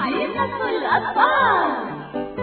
حديقة الأطفال.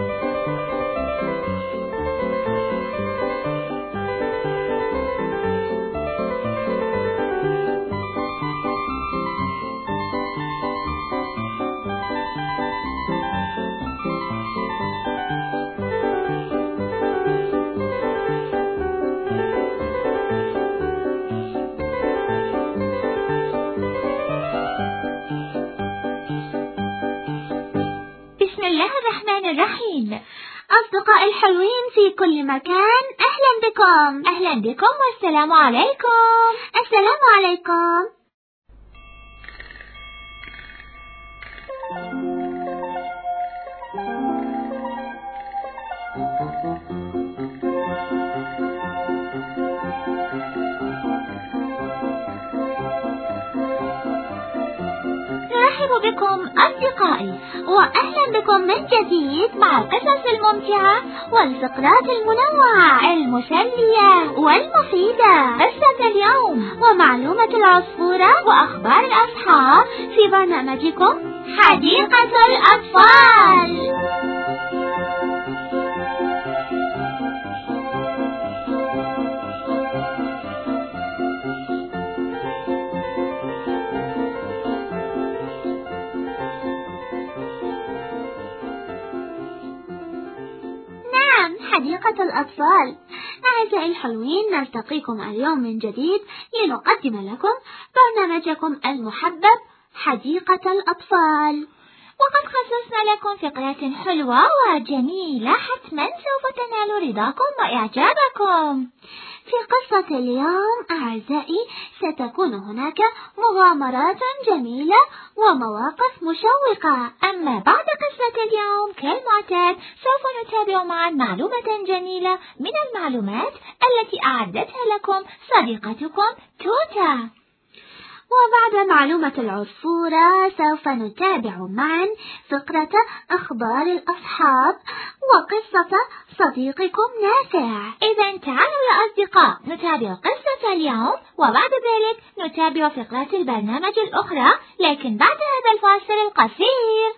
بسم الله الرحمن الرحيم. أصدقائي الحلوين في كل مكان، أهلا بكم. أهلا بكم والسلام عليكم. السلام عليكم. أرحب بكم أصدقائي، وأهلا بكم من جديد مع القصص الممتعة والفقرات المنوعة المسلية والمفيدة. قصة اليوم ومعلومة العصفورة وأخبار الأصحاب في برنامجكم حديقة الأطفال. حديقة الأطفال. أعزائي الحلوين، نلتقيكم اليوم من جديد لنقدم لكم برنامجكم المحبب حديقة الأطفال. وقد خصصنا لكم فقرات حلوة وجميلة حتما سوف تنال رضاكم وإعجابكم. في قصة اليوم أعزائي ستكون هناك مغامرات جميلة ومواقف مشوقة. أما بعد قصة اليوم كالمعتاد سوف نتابع معا معلومة جميلة من المعلومات التي أعدتها لكم صديقتكم توتا. وبعد معلومة العصفورة سوف نتابع معا فقرة أخبار الأصحاب وقصة صديقكم نافع. إذا تعالوا يا أصدقاء نتابع قصة اليوم، وبعد ذلك نتابع فقرات البرنامج الأخرى، لكن بعد هذا الفاصل القصير.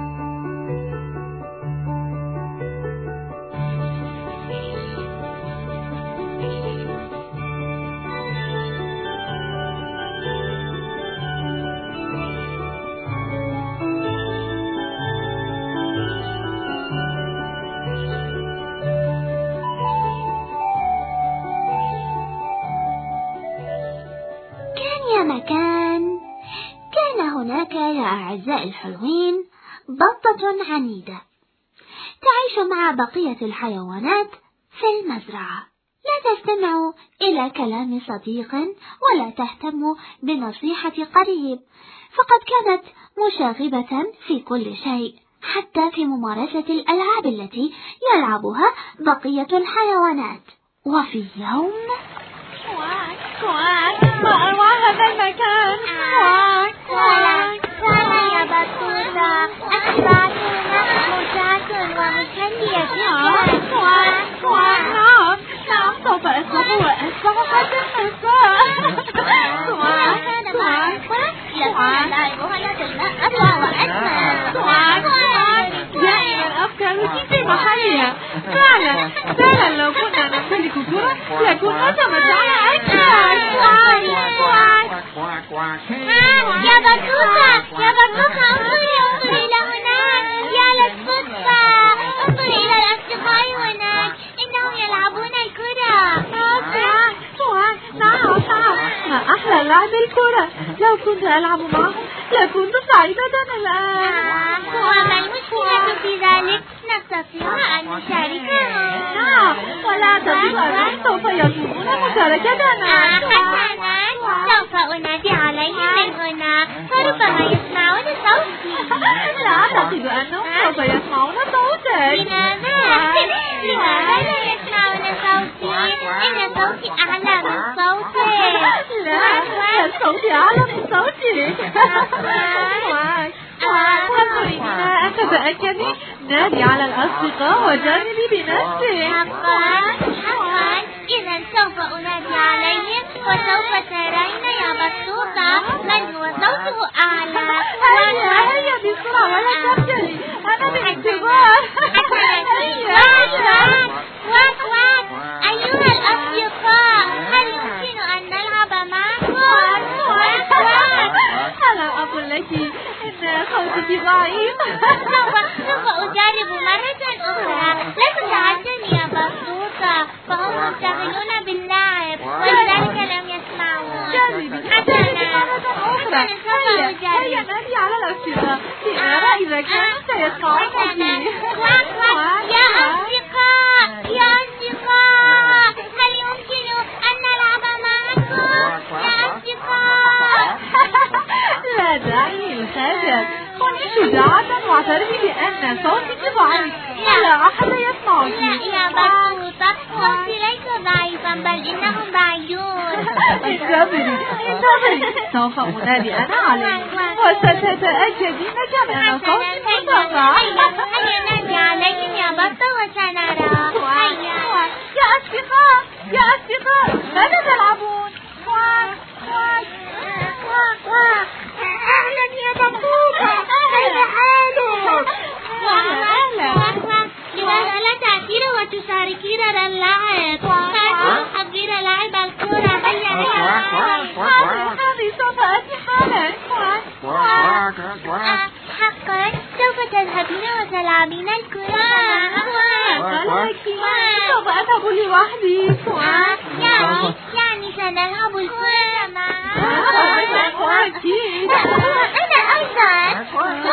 كان هناك يا أعزائي الحلوين بطة عنيدة تعيش مع بقية الحيوانات في المزرعة، لا تستمع إلى كلام صديق ولا تهتم بنصيحة قريب، فقد كانت مشاغبة في كل شيء، حتى في ممارسة الألعاب التي يلعبها بقية الحيوانات. وفي يوم ما أروع هذا المكان. يا بطوطة، أسرارنا مشاة ومسلية نعم سوف أسمع وأسمع حتى الحساء. دائما الأفكار في محلها. فعلا لو كنا نمتلك كرة لكنا تمتعنا أكثر. يا بطوطة انظري إلى هناك، يا للصدفة انظري إلى الأصدقاء هناك، إنهم يلعبون الكرة. نعم ما أحلى لعب الكرة. لو كنت ألعب معهم لكنت سعيدة الآن. وما المشكلة في ذلك؟ نستطيع أن نشاركهم. نعم ولا تظن سوف يطلبون مشاركتنا. حسنا، سوف أنادي عليهم من هنا فربما يسمعون صوتي. لا أعتقد أنهم سوف يسمعون صوتك. لماذا لا يسمعون صوتي؟ إن صوتي أعلى من صوتك. لا صوتي أعلى من صوتك. تريدين أن تتأكدي؟ نادي على الأصدقاء وجربي بنفسك. حقا إذا سوف أنادي عليهم وسوف ترين يا بطوطة من هو صوته أعلى. هيا بسرعة ولا تبدأ. لك إن صوتك ضعيف. سوف أجرب مرة أخرى. لا تتعجلي يا بطوطة، فهم مشتغلون باللعب ولذلك لم يسمعون. جربي مرة أخرى. هيا نادي على الأصدقاء لنرى إذا كانوا سيسمعونك. يا أصدقاء، يا أصدقاء، هل يمكن أن نلعب معكم؟ يا أصدقاء. لا داعي للخجل، كوني شجاعة واعترفي بأن صوتك ضعيف ولا أحد يسمعك. لا يا بطوطة، صوتي ليس ضعيفا بل إنهم بعيدون. انتظري سوف أنادي أنا عليك وستتأكدين كمان صوتي مرتفع. هيا نادي عليهم يا بطة وسنرى. يا أصدقاء ماذا تلعبون؟ أهلا يا بطوطة، كيف حالك؟ لماذا لا تأتين وتشاركين اللعب؟ حضرين لعب الكرة. هيا هذه سوف أتي حالا. حقا سوف تذهبين وتلعبين الكرة؟ سوف أذهب لوحدي. يعني سنلعب الكرة معا. أكيد. أنا أيضا.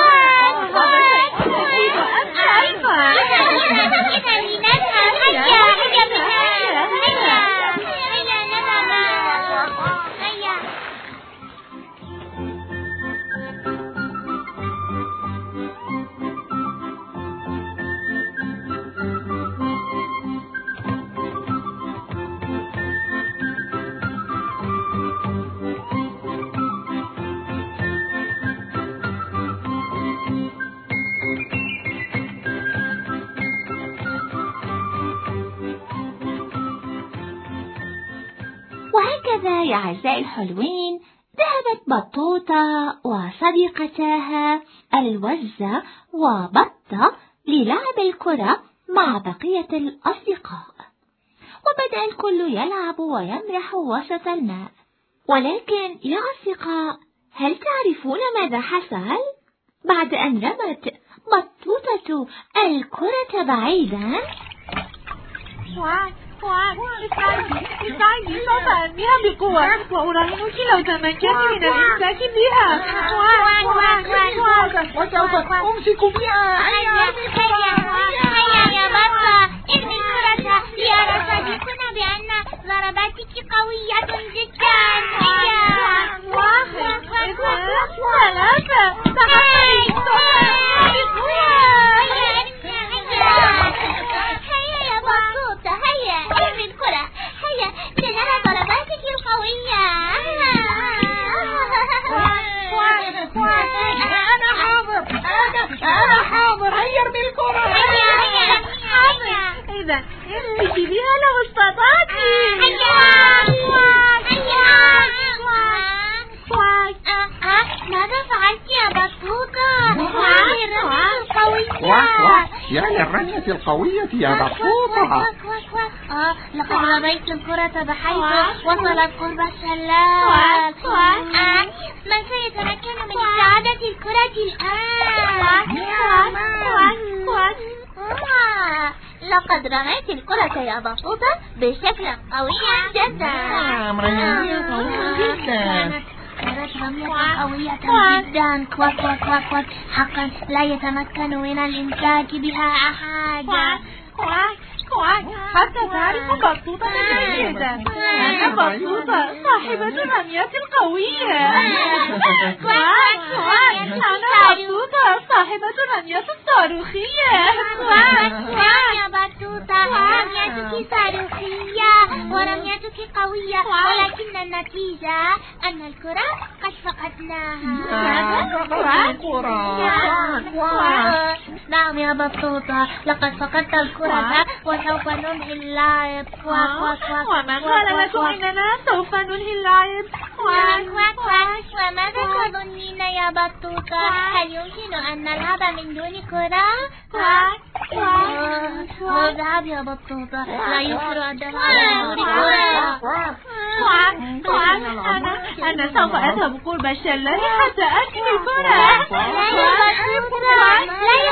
وهكذا يا أعزائي الحلوين ذهبت بطوطة وصديقتها الوزة وبطة للعب الكرة مع بقية الأصدقاء، وبدأ الكل يلعب ويمرح وسط الماء. ولكن يا أصدقاء، هل تعرفون ماذا حصل؟ بعد أن رمت بطوطة الكرة بعيدا، اسمعي سوف أرميها بقوة وأراهنك لو تمكنت من الإمساك بها وسوف أمسك بها. هيا يا بطة، ارمي الكرة ليرى صديقنا بأن ضرباتك قوية جدا. هيا يا بطوطة، هيا ارمي الكرة، هيا لنرى ضرباتك القوية. أنا حاضر. هيا ارمي الكرة. إذا امسكي بها لو استطعت. ماذا فعلت يا بطوطة؟ هذه الرمية القوية. يعني الرمية القوية يا بطوطة. لقد رميت الكرة بحيث وصلت قرب الشلال. من سيتمكن من استعادة الكرة الآن؟ لقد رميت الكرة يا بطوطة بشكل قوي جدا. كانت رمية قوية جدا. حقا لا يتمكن من الإمساك بها أحد. حتى تعرف بطوطة جيدا. أنا بطوطة صاحبة الرمية القوية. أنا بطوطة صاحبة الرمية الصاروخية. يا بطوطة، رميتك صاروخية ورميتك قوية، ولكن النتيجة أن الكرة قد فقدناها. نعم يا بطوطة، لقد فقدت الكرة وسوف ننهي اللعب. ومن قال لكم إننا سوف ننهي اللعب؟ وماذا تظنين يا بطوطة؟ هل يمكن أن نلعب من دون كرة؟ اذهب يا بطوطة، لا يمكن أن تذهب أنا سوف أذهب قرب الشلال حتى أكل الكرة. لا يا بطوطة،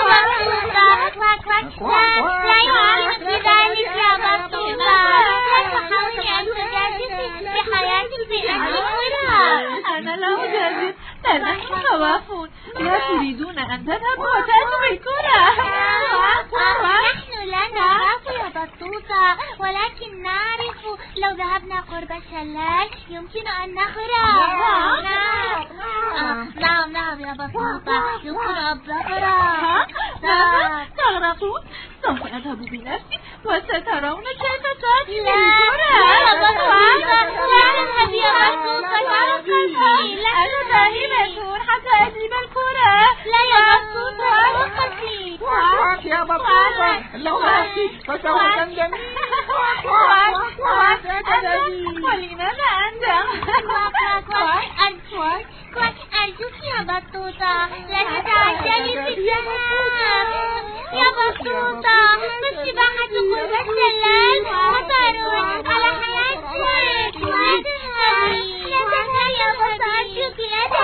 لا يمكن ذلك يا بطوطة. لا تحاولي أن تجازفي بحياتك بأجل الكرة. أنا لا أجازف، لأنكم خوافون، لا تريدون أن تذهبوا وتأتوا بالكرة. نحن لا نخاف يا بطوطة، ولكن نعرف لو ذهبنا قرب الشلال يمكن أن نغرق. نعم يا بطوطة، يمكن أن نغرق. تغرقون؟ سوف أذهب بنفسي وسترون كيف تأتي بالكرة. لا يا بطوطة، لا تذهب يا بطوطة، أنا ذاهبة حتى أجيب الكرة. لا يا بطوطة، وقفي. يا بطوطة، لو ذهبت فسوف تندمين. ولماذا أندم؟ أرجوك يا بطوطة، لا تتعجلي في الذهاب. يا بطوطة، السباحة قرب الشلال خطر على حياتك. لا تذهبي يا بطوطة، أرجوك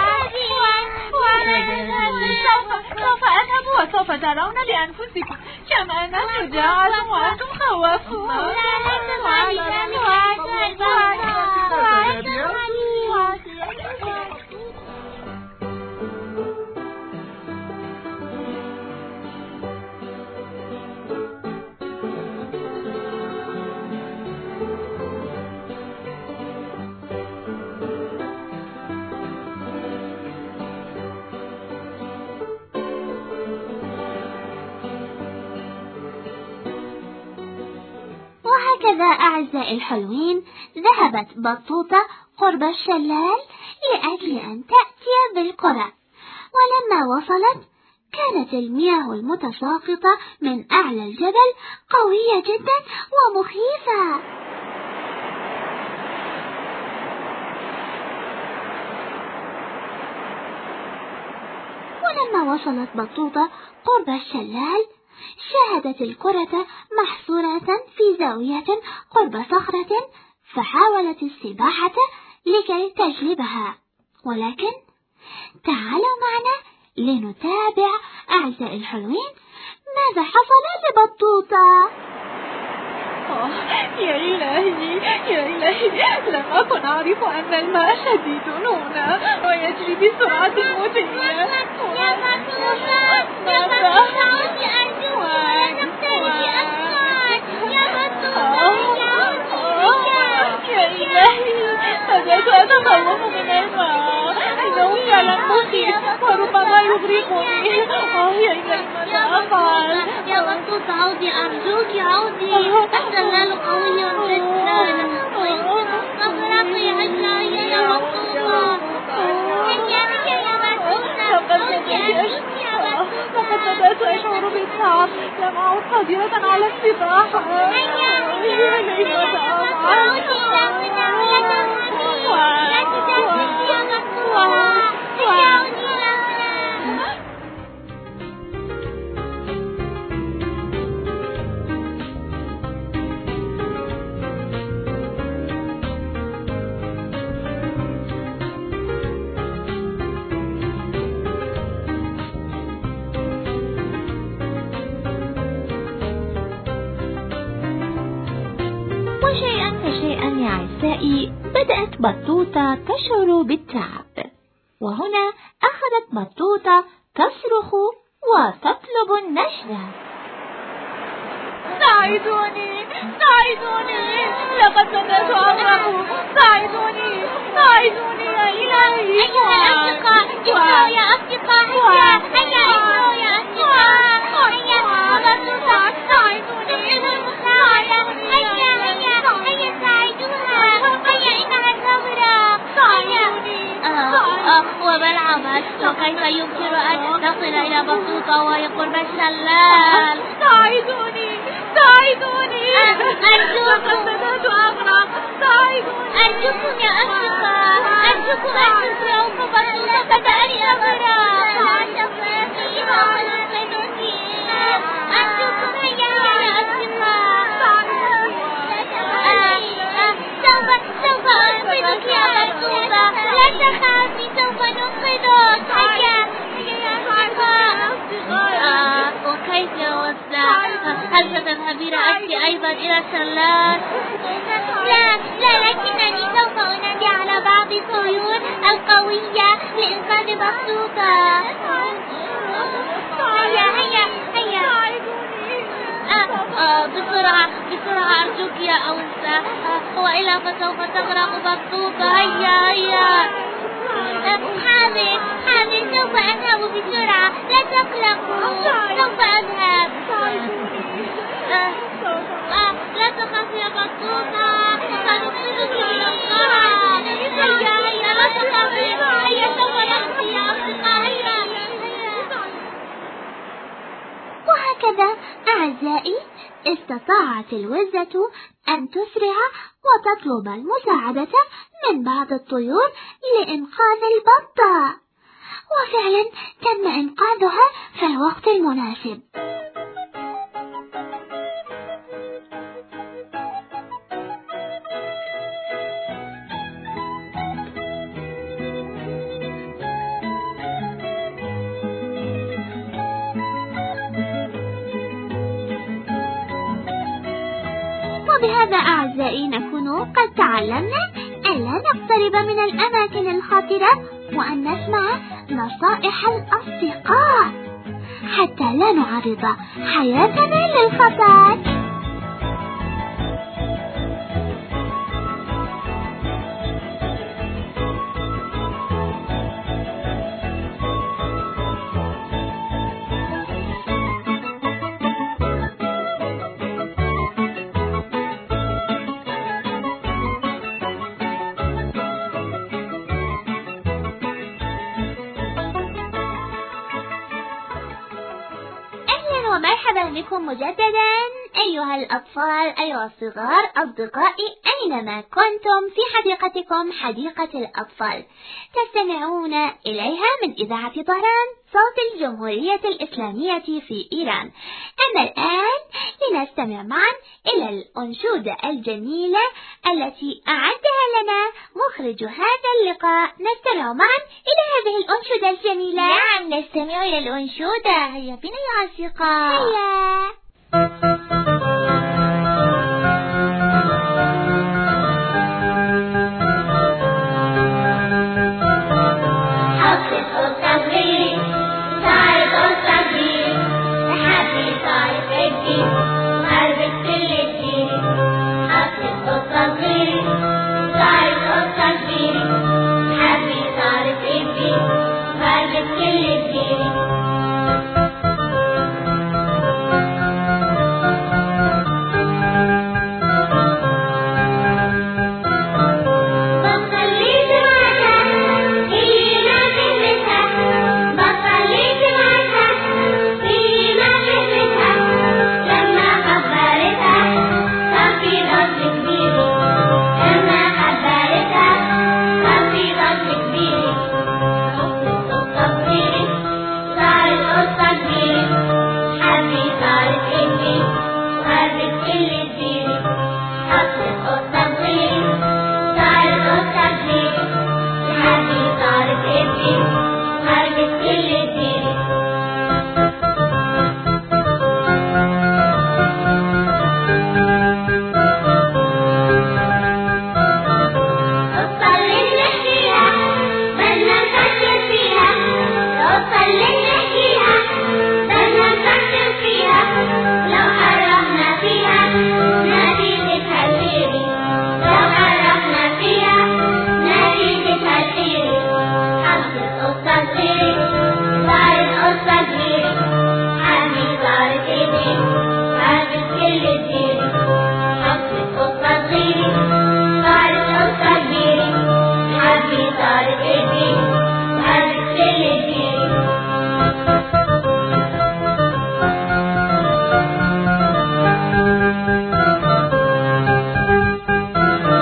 لا تذهبي. سوف أذهب وسوف ترون بأنفسكم كم أنا شجاعة وأنتم خوافون. لا تفعلي ذلك يا بطوطة. وهكذا أعزائي الحلوين ذهبت بطوطة قرب الشلال لأجل أن تأتي بالكرة، ولما وصلت كانت المياه المتساقطة من أعلى الجبل قوية جدا ومخيفة. ولما وصلت بطوطة قرب الشلال شاهدت الكرة محصورة في زاوية قرب صخرة، فحاولت السباحة لكي تجلبها. ولكن تعالوا معنا لنتابع أعزائي الحلوين ماذا حصل لبطوطة. يا إلهي يا إلهي، لم أكن أعرف أن الماء شديد هنا ويجري بسرعة مذهلة. يا بطوطة، عودي أرجوك، لا تقتربي أكثر. يا بطوطة، يا إلهي، بدأت أتخوف من الماء، إنه فعلا مخيف وربما يغرقني. يا إلهي، ماذا أفعل؟ يا بطوطة، عودي أرجوك، عودي. الشلال قوي جدا ويمكن تغرقي. هيا يا بطوطة، هيا يا بطوطة، عودي أرجوك يا بطوطة. لقد بدأت أشعر بالتعب، لم أعد قادرة على السباحة. وشيئا فشيئا يا أعزائي بدأت بطوطة تشعر بالتعب، وهنا أخذت بطوطة تصرخ وتطلب النجدة. ساعدوني ساعدوني، لقد بدأت أغرق. ساعدوني ساعدوني يا إلهي. أيها الأصدقاء، اجروا يا أصدقاء، هيا اجروا يا أصدقاء. هيا بطوطة، ساعدوني. هيا ساعدوها. هيا إنها تغرق. ساعدوني. وما العمل؟ وكيف يمكن أن نصل إلى بطوطة وهي قرب الشلال؟ ساعدوني ساعدوني، أرجوكم، بدأت أغرق. ساعدوني، أرجوكم يا أصدقاء، أرجوكم أن تسرعوا فبطوطة بدأني أغرق. لا تخافي، إنه سينجيك. أرجوكم تخافي سوف ننقذك. هيا يا أصدقاء. وكيف يا وسع؟ هل ستذهبين أنت أيضا إلى الشلال؟ لا لكنني سوف أنادي على بعض الطيور القوية لإنقاذ بطوطة. هيا بسرعة أرجوك يا أنثى، وإلا فسوف تغرق بطوطة. هيا حاضر سوف أذهب بسرعة، لا تقلقوا، سوف أذهب. لا تخافي يا بطوطة، سننقذك من الغرق. هيا لا تخافي، هيا سوف نأتي يا أصدقاء. وهكذا أعزائي استطاعت الوزة أن تسرع وتطلب المساعدة من بعض الطيور لإنقاذ البطة، وفعلا تم إنقاذها في الوقت المناسب. وبهذا أعزائي نكون قد تعلمنا ألا نقترب من الأماكن الخطرة وأن نسمع نصائح الأصدقاء حتى لا نعرض حياتنا للخطر. ومرحبا بكم مجددا أيها الأطفال، أيها الصغار، أصدقائي أينما كنتم في حديقتكم حديقة الأطفال تستمعون إليها من إذاعة طهران صوت الجمهورية الإسلامية في إيران. أما الآن لنستمع معا إلى الأنشودة الجميلة التي أعدها لنا مخرج هذا اللقاء. نستمع معا إلى هذه الأنشودة الجميلة. نعم نستمع إلى الأنشودة. هيا بنا يا أصدقاء. هيا.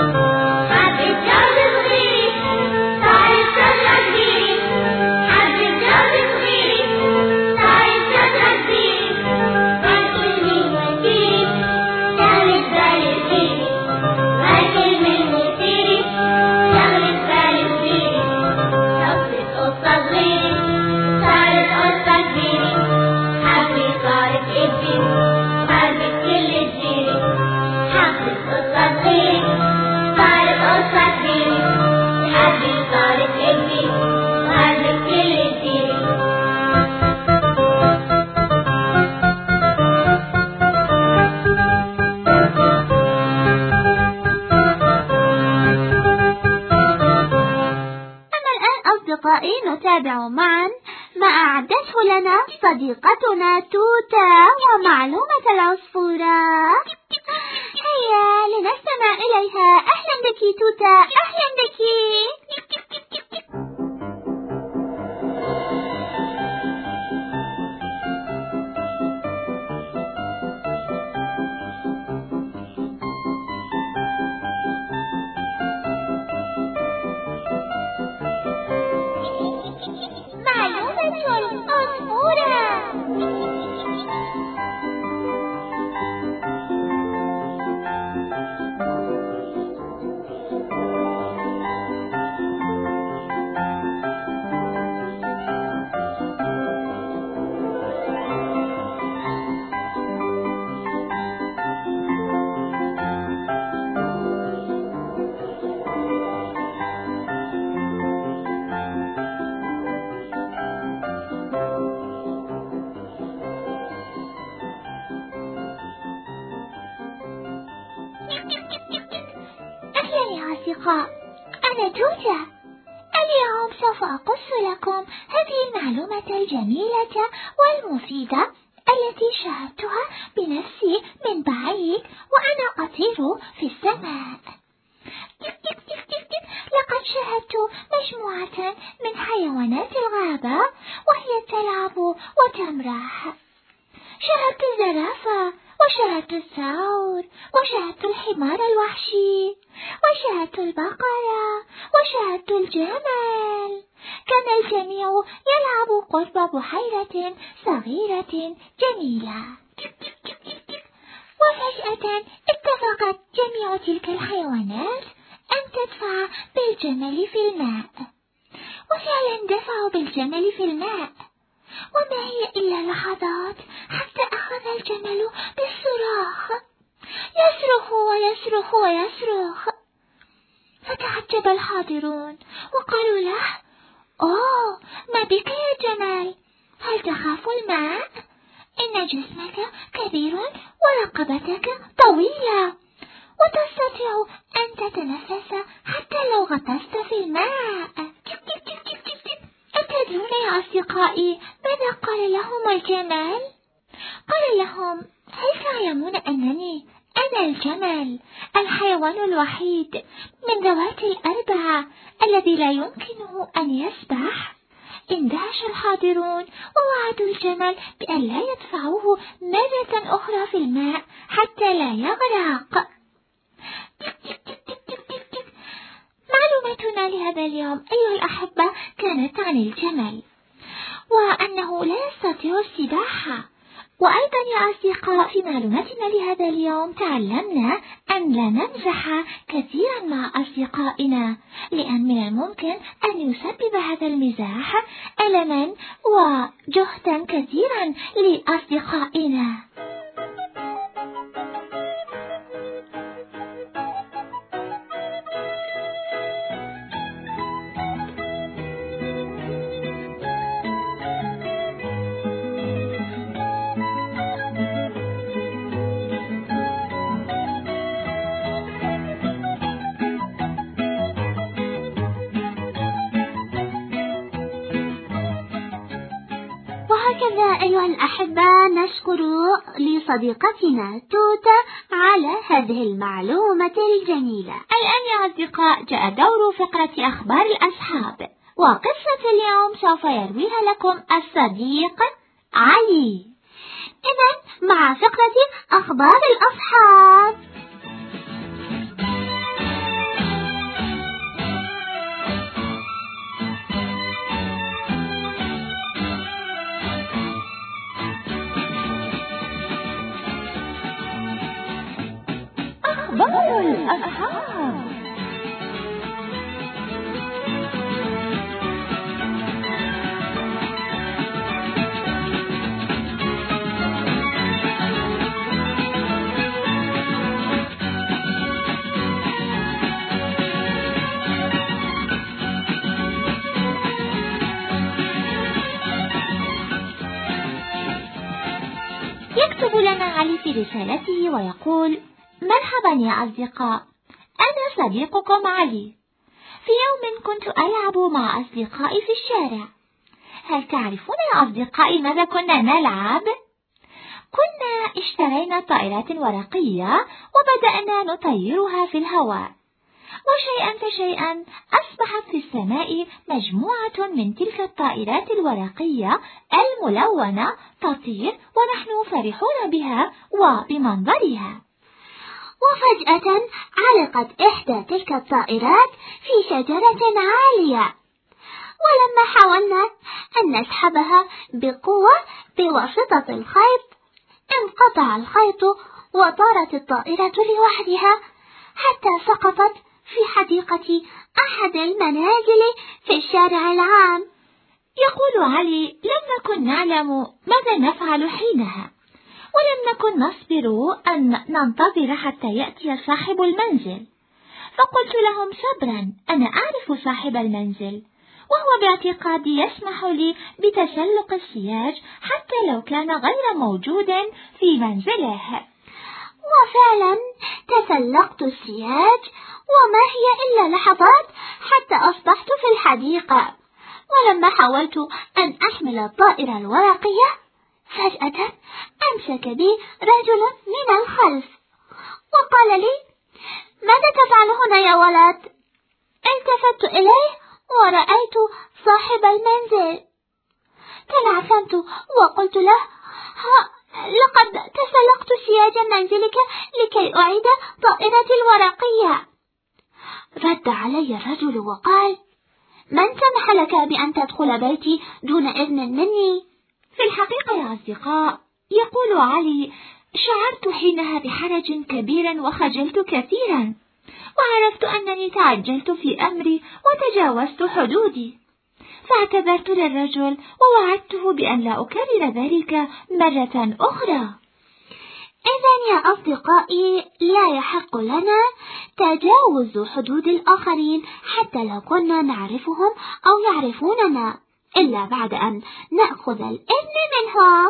حبي أصدقائي نتابع معا ما أعدته لنا صديقتنا توتا ومعلومة العصفورة. هيا لنستمع إليها. أهلا بك توتا، أهلا بك. أنا توتا. اليوم سوف أقص لكم هذه المعلومة الجميلة والمفيدة التي شاهدتها بنفسي من بعيد وأنا أطير في السماء. لقد شاهدت مجموعة من حيوانات الغابة وهي تلعب وتمرح. شاهدت الزرافة وشاهدت الثور وشاهدت الحمار الوحشي وشاهدت البقرة وشاهدت الجمل. كان الجميع يلعب قرب بحيرة صغيرة جميلة. وفجأة اتفقت جميع تلك الحيوانات أن تدفع بالجمل في الماء. وفعلا دفعوا بالجمل في الماء، وما هي إلا لحظات حتى أخذ الجمل بالصراخ، يصرخ ويصرخ ويصرخ. فتعجب الحاضرون وقالوا له: أوه، ما بك يا جمل؟ هل تخاف الماء؟ إن جسمك كبير ورقبتك طويلة وتستطيع أن تتنفس حتى لو غطست في الماء. أتدرون يا أصدقائي ماذا قال لهم الجمل؟ قال لهم: هل تعلمون أنني أنا الجمل، الحيوان الوحيد من ذوات الأربعة الذي لا يمكنه أن يسبح؟ اندهش الحاضرون ووعدوا الجمل بأن لا يدفعوه مرة أخرى في الماء حتى لا يغرق. معلوماتنا لهذا اليوم أيها الأحبة كانت عن الجمل وأنه لا يستطيع السباحة. وأيضا يا أصدقاء في معلوماتنا لهذا اليوم تعلمنا أن لا نمزح كثيرا مع أصدقائنا، لأن من الممكن أن يسبب هذا المزاح ألما وجهدا كثيرا لأصدقائنا. وهكذا أيها الأحبة نشكر لصديقتنا توتا على هذه المعلومة الجميلة. الآن يا أصدقاء جاء دور فقرة أخبار الأصحاب، وقصة اليوم سوف يرويها لكم الصديق علي. إذن مع فقرة أخبار الأصحاب. أخبار الأصحاب. يكتب لنا علي في رسالته ويقول: مرحبا يا أصدقاء، أنا صديقكم علي. في يوم كنت ألعب مع أصدقائي في الشارع. هل تعرفون يا أصدقائي ماذا كنا نلعب؟ كنا اشترينا طائرات ورقية وبدأنا نطيرها في الهواء، وشيئا فشيئا أصبحت في السماء مجموعة من تلك الطائرات الورقية الملونة تطير ونحن فرحون بها وبمنظرها. وفجأة علقت إحدى تلك الطائرات في شجرة عالية، ولما حاولنا أن نسحبها بقوة بواسطة الخيط انقطع الخيط وطارت الطائرة لوحدها حتى سقطت في حديقة أحد المنازل في الشارع العام. يقول علي: لم نكن نعلم ماذا نفعل حينها، ولم نكن نصبر أن ننتظر حتى يأتي صاحب المنزل، فقلت لهم: صبرا، أنا أعرف صاحب المنزل، وهو باعتقادي يسمح لي بتسلق السياج حتى لو كان غير موجود في منزله. وفعلا تسلقت السياج، وما هي إلا لحظات حتى أصبحت في الحديقة. ولما حاولت أن أحمل الطائرة الورقية فجأة أمسك بي رجل من الخلف وقال لي: ماذا تفعل هنا يا ولد؟ التفت إليه ورأيت صاحب المنزل. تلعثمت وقلت له: لقد تسلقت سياج منزلك لكي أعيد طائرتي الورقية. رد علي الرجل وقال: من سمح لك بأن تدخل بيتي دون إذن مني؟ في الحقيقة يا أصدقاء، يقول علي، شعرت حينها بحرج كبير وخجلت كثيرا، وعرفت أنني تعجلت في أمري وتجاوزت حدودي، فاعتذرت للرجل ووعدته بأن لا أكرر ذلك مرة أخرى. إذن يا أصدقائي، لا يحق لنا تجاوز حدود الآخرين حتى لو كنا نعرفهم أو يعرفوننا، إلا بعد أن نأخذ الإذن منهم.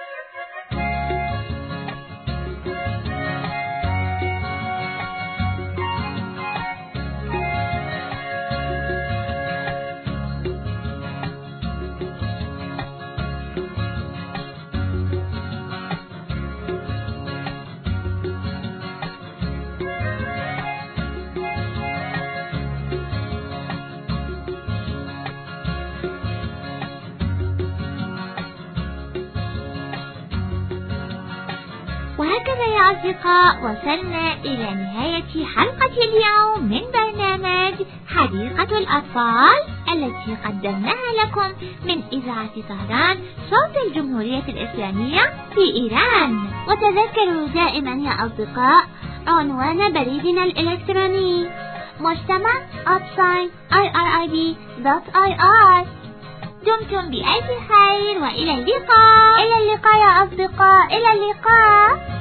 وهكذا يا أصدقاء وصلنا إلى نهاية حلقة اليوم من برنامج حديقة الأطفال التي قدمناها لكم من إذاعة طهران صوت الجمهورية الإسلامية في إيران. وتذكروا دائما يا أصدقاء عنوان بريدنا الإلكتروني مجتمع@irib.ir. دمتم بألف خير وإلى اللقاء. إلى اللقاء يا أصدقاء، إلى اللقاء.